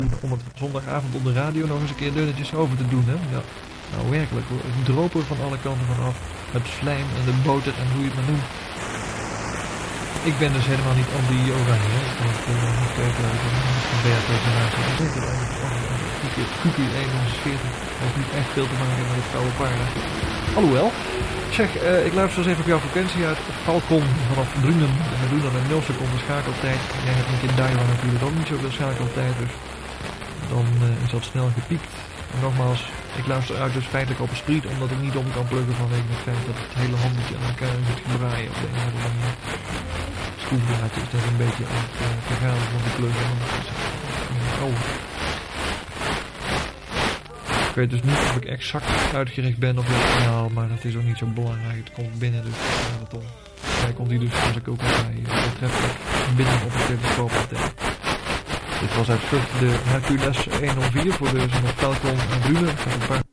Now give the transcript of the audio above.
om het zondagavond op de radio nog eens een keer dunnetjes over te doen, hè? Ja, nou werkelijk hoor. Het droop er van alle kanten vanaf. Het slijm en de boter en hoe je het maar noemt. Ik ben dus helemaal niet anti-oranje. Ik kan het niet kijken uit een BHP-generatie. Ik denk dat eigenlijk QQ41 heeft niet echt veel te maken met het koude paarden. Alhoewel. Zeg, ik luister eens even op jouw frequentie uit. Falcon vanaf Drunen. En we doen dan een 0 seconden schakeltijd. Jij hebt met je Daiwa natuurlijk ook niet zoveel schakeltijd. Dus dan is dat snel gepiekt. En nogmaals, ik luister uit dus feitelijk op een spriet. Omdat ik niet om kan pluggen vanwege het feit dat het hele handeltje aan elkaar zit gedraaien op de een of andere manier. Schroefdraadje is net een beetje aan het vergaan van de pluggen. Oh. Ik weet dus niet of ik exact uitgericht ben op dit kanaal, maar dat is ook niet zo belangrijk. Het komt binnen, dus het om. Mij komt hij dus, als ik ook al zei, voortreffelijk binnen op het telescoop. Dit was uit Vught de Hercules 104 voor de Falcon en Drunen.